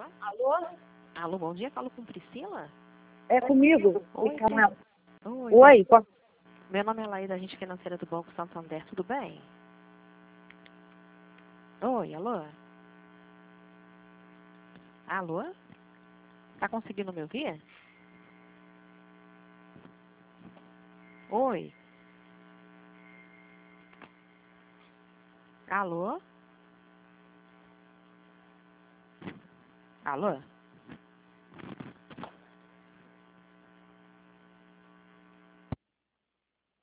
Alô? Alô, bom dia. Falo com Priscila? É comigo? Oi, Oi. Oi, Meu nome é Laída, agente financeira do Banco Santander. Tudo bem? Oi, alô? Alô? Tá conseguindo me ouvir? Oi? Alô? Alô?